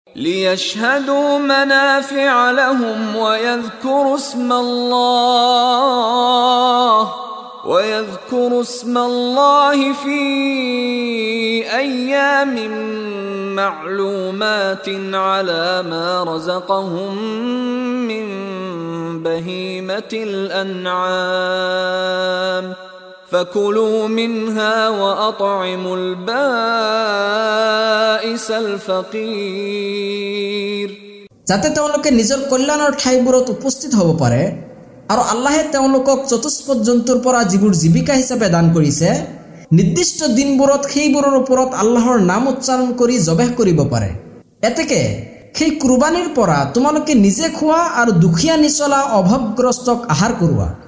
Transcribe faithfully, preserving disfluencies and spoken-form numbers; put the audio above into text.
ليشهدوا منافع لهم ويذكروا اسم الله ويذكروا اسم الله في أيام معلومات على ما رزقهم من بهيمة الأنعام فكلوا منها وأطعموا البائس الفقير যাতে তেওঁলোকে নিজৰ কল্যাণৰ ঠাইবোৰত উপস্থিত হ'ব পাৰে আৰু আল্লাহে তেওঁলোকক চতুষ্পদ জন্তুৰ পৰা যিবোৰ জীৱিকা হিচাপে দান কৰিছে নিৰ্দিষ্ট দিনবোৰত সেইবোৰৰ ওপৰত আল্লাহৰ নাম উচ্চাৰণ কৰি জবেহ কৰিব পাৰে। এতেকে সেই কুৰবানীৰ পৰা তোমালোকে নিজে খোৱা আৰু দুখীয়া নিচলা অভাৱগ্ৰস্তক আহাৰ কৰোৱা।